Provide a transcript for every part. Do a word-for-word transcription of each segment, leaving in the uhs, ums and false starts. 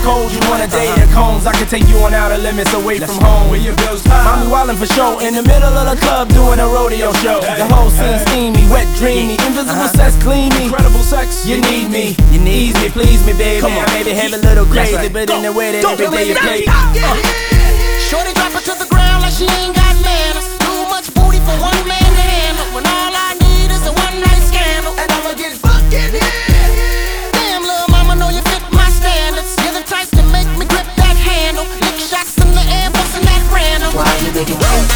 cold, you want a day at Combs, I can take you on outer limits away from home. Where your bills high. Mommy wildin' for show, in the middle of the club doing a rodeo show. The whole scene steamy, wet, dreamy, invisible sex, gleamy. Incredible sex, you need me, you need me, please me, baby. I may behave a little crazy, but in the way that every day you play. Shorty drop her to the ground like she ain't got manners. Too much booty for one man to handle. When all I need is a one night scandal, and I'ma get fucking hit. Damn, little mama, know you fit my standards. You're the type to make me grip that handle. Lick shots in the air, bustin' that random. Why you make it roll?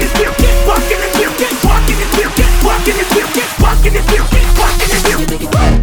Walking this wheel, walking this wheel, walking this wheel, walking this wheel, walking this wheel.